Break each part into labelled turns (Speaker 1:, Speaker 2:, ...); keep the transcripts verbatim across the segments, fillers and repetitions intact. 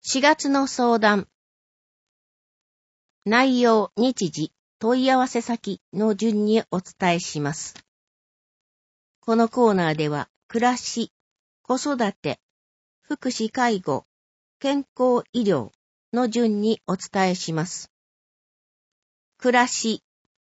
Speaker 1: しがつの相談。内容、日時、問い合わせ先の順にお伝えします。このコーナーでは、暮らし、子育て、福祉介護、健康医療の順にお伝えします。暮らし。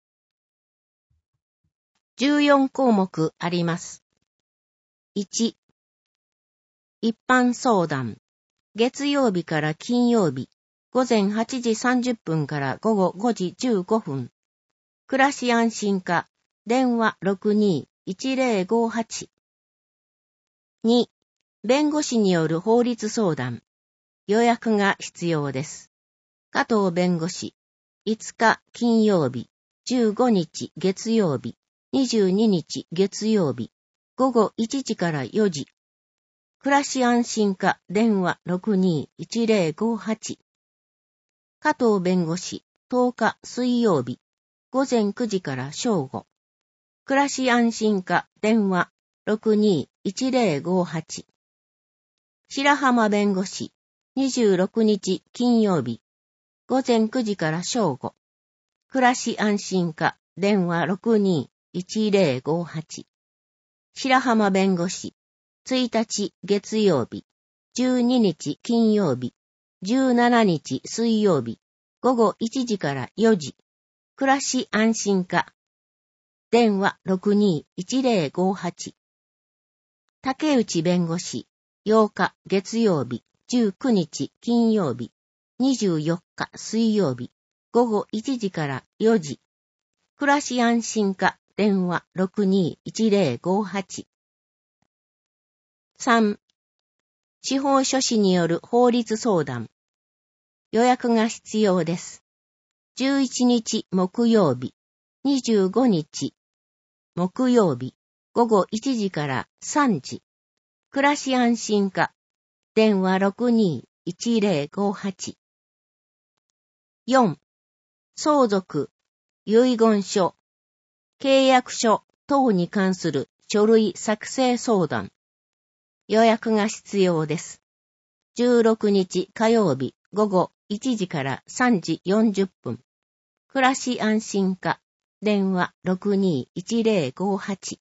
Speaker 1: じゅうよんこうもくあります。いち、一般相談。月曜日から金曜日、午前はちじさんじゅっぷんから午後ごじじゅうごふん。暮らし安心課、電話 ろくにーいちぜろごはち。に、弁護士による法律相談。予約が必要です。加藤弁護士、いつか金曜日、じゅうごにち月曜日、にじゅうににち月曜日、午後いちじからよじ。暮らし安心課電話 ろくにーいちぜろごはち。加藤弁護士とおか水曜日午前くじから正午。暮らし安心課電話 ろくにーいちぜろごはち。白浜弁護士にじゅうろくにち金曜日午前くじから正午。暮らし安心課電話 ろくにーいちぜろごはち。白浜弁護士ついたち月曜日、じゅうににち金曜日、じゅうしちにち水曜日、午後いちじからよじ。暮らし安心課。電話 ろくにーいちぜろごはち。竹内弁護士、ようか月曜日、じゅうくにち金曜日、にじゅうよっか水曜日、午後いちじからよじ。暮らし安心課。電話 ろくにーいちぜろごはち。さん. 司法書士による法律相談。予約が必要です。じゅういちにち木曜日、にじゅうごにち木曜日、午後いちじからさんじ。暮らし安心課。電話 ろくにーいちぜろごはち。よん. 相続、遺言書、契約書等に関する書類作成相談。予約が必要です。じゅうろくにち火曜日午後いちじからさんじよんじゅっぷん。暮らし安心課。電話 ろくにーいちぜろごはち。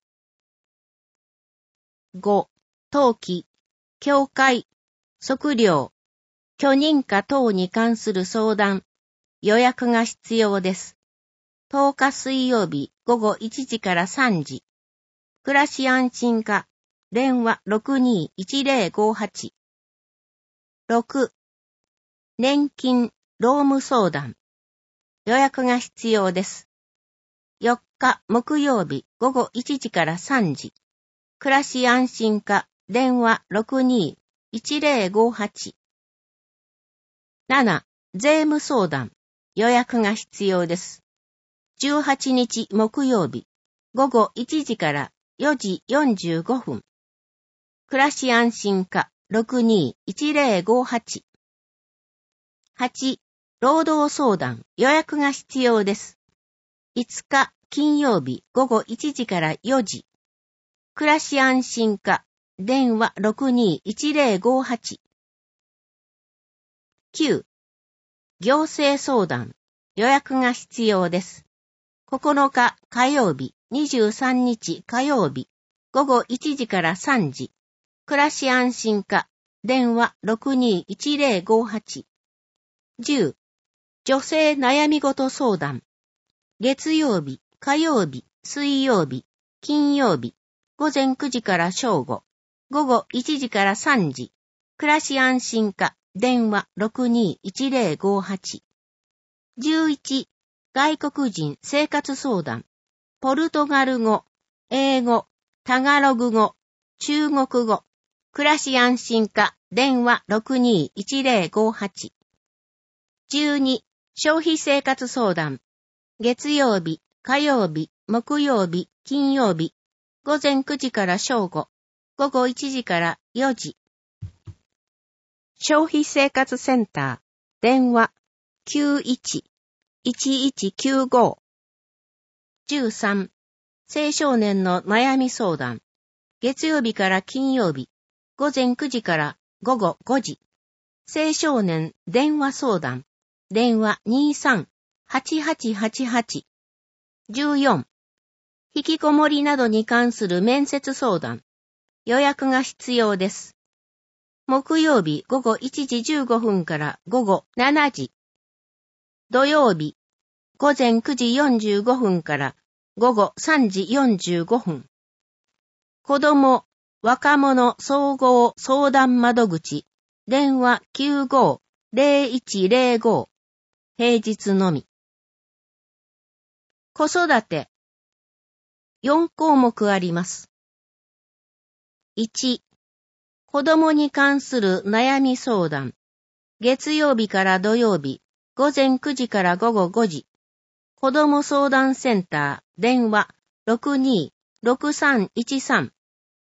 Speaker 1: ご. 登記、教会、測量、許認可等に関する相談。予約が必要です。とおか水曜日午後いちじからさんじ。暮らし安心課。電話 ろくにーいちぜろごはち。ろく. 年金、労務相談。予約が必要です。よっか木曜日午後いちじからさんじ。暮らし安心課。電話 ろくにーいちぜろごはち。なな. 税務相談。予約が必要です。じゅうはちにち木曜日午後いちじからよじよんじゅうごふん。暮らし安心課 ろくにーいちぜろごはち。はち. 労働相談。予約が必要です。いつか金曜日午後いちじからよじ。暮らし安心課。電話 ろくにーいちぜろごはち。きゅう. 行政相談。予約が必要です。ここのか火曜日、にじゅうさんにち火曜日、午後いちじからさんじ。暮らし安心課。電話 ろくにーいちぜろごはち。じゅう. 女性悩み事相談。月曜日、火曜日、水曜日、金曜日、午前くじから正午、午後いちじからさんじ。暮らし安心課。電話 ろくにーいちぜろごはち。じゅういち. 外国人生活相談。ポルトガル語、英語、タガログ語、中国語。暮らし安心課。電話 ろくにーいちぜろごはち。じゅうに. 消費生活相談。月曜日、火曜日、木曜日、金曜日。午前くじから正午、午後いちじからよじ。消費生活センター。電話 きゅういちいちいちきゅうご。じゅうさん. 青少年の悩み相談。月曜日から金曜日、午前くじから午後ごじ。 青少年電話相談。電話 にさんはちはちはちはち。じゅうよん。引きこもりなどに関する面接相談。予約が必要です。木曜日午後いちじじゅうごふんから午後しちじ。土曜日午前くじよんじゅうごふんから午後さんじよんじゅうごふん。子ども、若者総合相談窓口。電話 きゅうご ゼロいちゼロご。平日のみ。子育て。よん項目あります。いち、子供に関する悩み相談。月曜日から土曜日、午前くじから午後ごじ。子供相談センター、電話 ろくにーろくさんいちさん。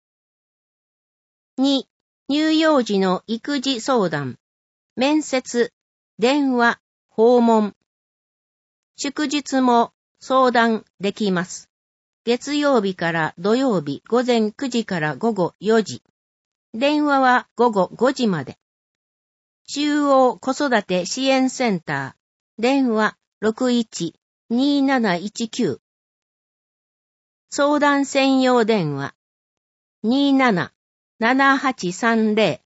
Speaker 1: に、乳幼児の育児相談。面接、電話、訪問。祝日も相談できます。月曜日から土曜日午前くじから午後よじ。電話は午後ごじまで。中央子育て支援センター。電話 ろくいち にーなないちきゅう。相談専用電話 にーなな ななはちさんゼ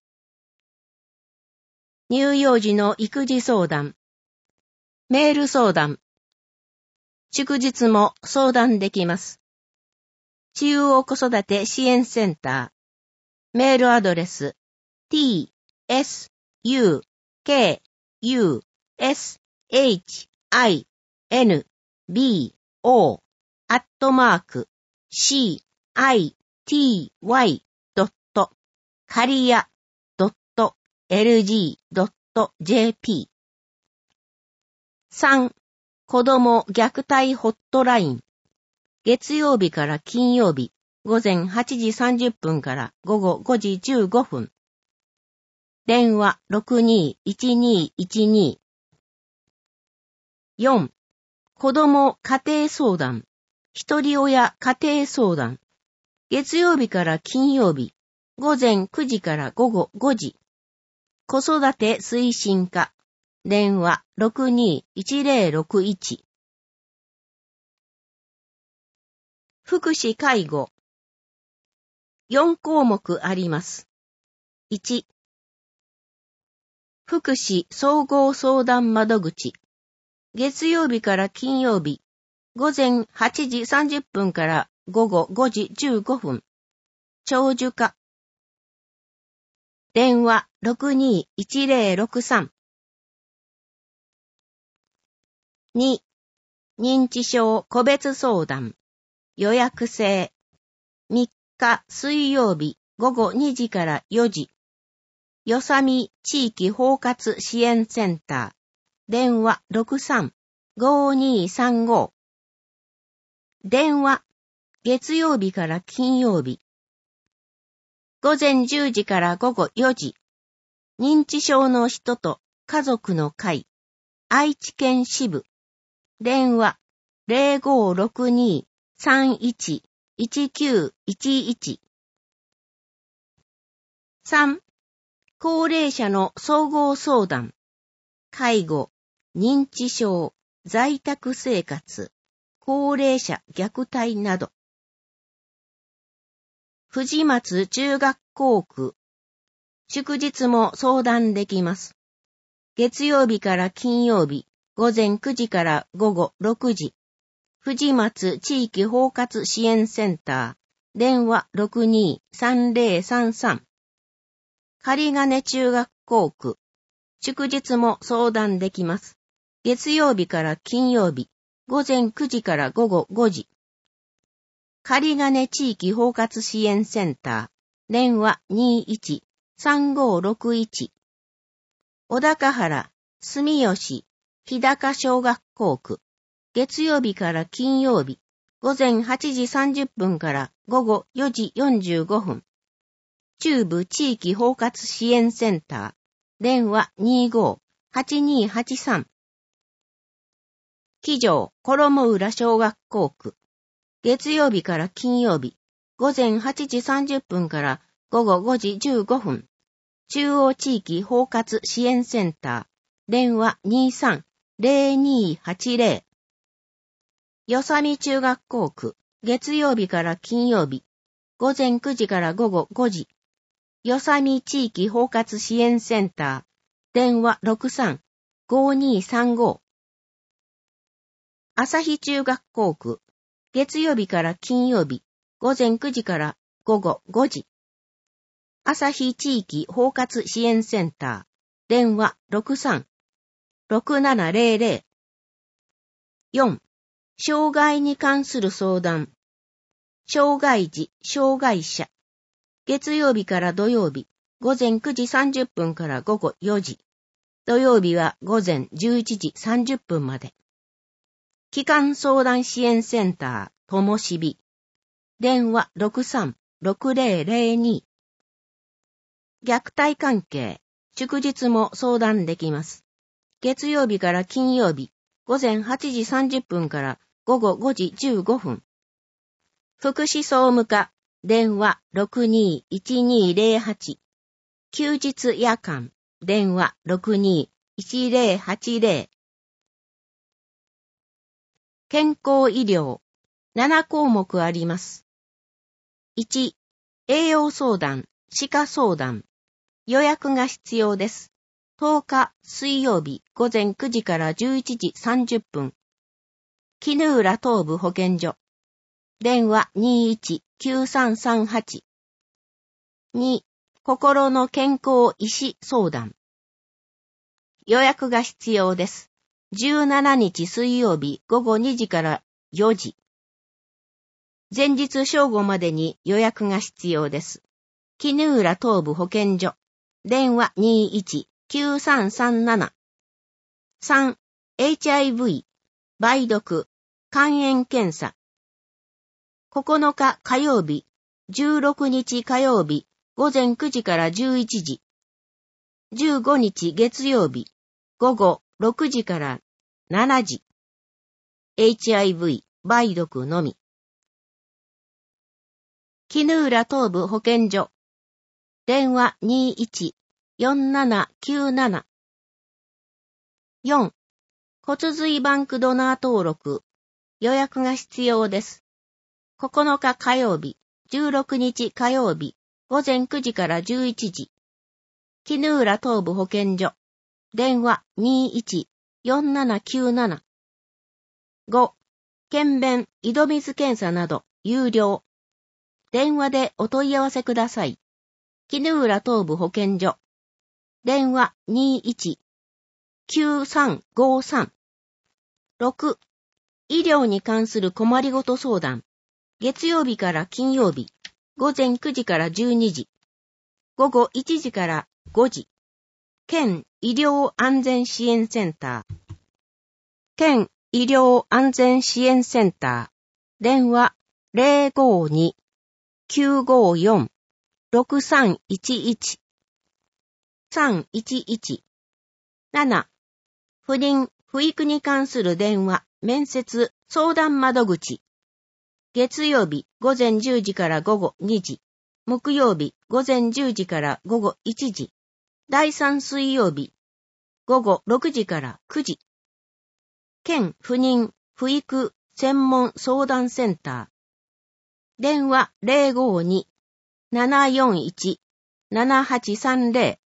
Speaker 1: ロ。乳幼児の育児相談。メール相談。祝日も相談できます。中央子育て支援センター。メールアドレス t s u k u s h i n b o アットマーク c i t y ドットカリアドット l g ドット j p。 さん、子ども虐待ホットライン。月曜日から金曜日、午前はちじさんじゅっぷんから午後ごじじゅうごふん。電話 ろくにーいちにーいちにー。よん、子ども家庭相談。一人親家庭相談。月曜日から金曜日、午前くじから午後ごじ。子育て推進課。電話 ろくにーいちゼロろくいち。福祉介護。よん項目あります。いち、福祉総合相談窓口。月曜日から金曜日、午前はちじさんじゅっぷんから午後ごじじゅうごふん。長寿課。電話 ろくにーいちゼロろくさん。に、認知症個別相談。予約制。みっか水曜日午後にじからよじ。よさみ地域包括支援センター。電話 ろくさん ごにーさんご。電話。月曜日から金曜日。午前じゅうじから午後よじ。認知症の人と家族の会。愛知県支部。電話 ゼロごろくにーさんいちいちきゅういちいち。さん、高齢者の総合相談。介護、認知症、在宅生活、高齢者虐待など。藤松中学校区。祝日も相談できます。月曜日から金曜日、午前くじから午後ろくじ。藤松地域包括支援センター。電話 ろくにーさんゼロさんさん。仮金中学校区。祝日も相談できます。月曜日から金曜日、午前くじから午後ごじ。仮金地域包括支援センター。電話 にーいちさんごろくいち。小高原、住吉、日高小学校区。月曜日から金曜日、午前はちじさんじゅっぷんから午後よじよんじゅうごふん。中部地域包括支援センター。電話 にーごはちにーはちさん。木城衣浦小学校区。月曜日から金曜日、午前はちじさんじゅっぷんから午後ごじじゅうごふん。 中央地域包括支援センター、電話 にーさんゼロにーはちゼロ。よさみ中学校区、月曜日から金曜日、午前くじから午後ごじ。よさみ地域包括支援センター、電話 ろくさんごにーさんご。朝日中学校区、月曜日から金曜日、午前くじから午後ごじ。朝日地域包括支援センター、電話 ろくさんろくななゼロゼロ。よん. 障害に関する相談。障害児、障害者。月曜日から土曜日、午前くじさんじゅっぷんから午後よじ。土曜日は午前じゅういちじさんじゅっぷんまで。帰還相談支援センター、ともしび。電話 ろくさんろくゼロゼロに。虐待関係、祝日も相談できます。月曜日から金曜日、午前はちじさんじゅっぷんから午後ごじじゅうごふん。福祉総務課、電話 ろくにーいちにーゼロはち。休日夜間、電話 ろくにーいちゼロはちゼロ。健康医療、ななこうもくあります。いち. 栄養相談、歯科相談。予約が必要です。とおか水曜日午前くじからじゅういちじさんじゅっぷん。絹浦東部保健所。電話 にーいちきゅうさんさんはち。に. 心の健康医師相談。予約が必要です。じゅうしちにち水曜日午後にじからよじ。前日正午までに予約が必要です。絹浦東部保健所。電話 にーいちきゅうさんさんなな。さん. エイチアイブイ、梅毒、肝炎検査。ここのか火曜日、じゅうろくにち火曜日、午前くじからじゅういちじ。じゅうごにち月曜日、午後ろくじからしちじ。エイチアイブイ、梅毒のみ。絹浦東部保健所。電話 にーいちよんななきゅうなな。よん. 骨髄バンクドナー登録。予約が必要です。ここのか火曜日、じゅうろくにち火曜日、午前くじからじゅういちじ。絹浦東部保健所。電話 にーいちよんななきゅうなな。ご. 検便、井戸水検査など、有料。電話でお問い合わせください。絹浦東部保健所。電話 にーいちきゅうさんごさん。ろく. 医療に関する困りごと相談。月曜日から金曜日、午前くじからじゅうにじ。午後いちじからごじ。県医療安全支援センター。県医療安全支援センター。電話 ゼロごにきゅうごよんろくさんいちいち。さんいちいち。なな. 不妊、不育に関する電話、面接、相談窓口。月曜日午前じゅうじから午後にじ。木曜日午前じゅうじから午後いちじ。第三水曜日午後ろくじからくじ。県不妊、不育専門相談センター。電話 ゼロごにななよんいちななはちさんゼロ。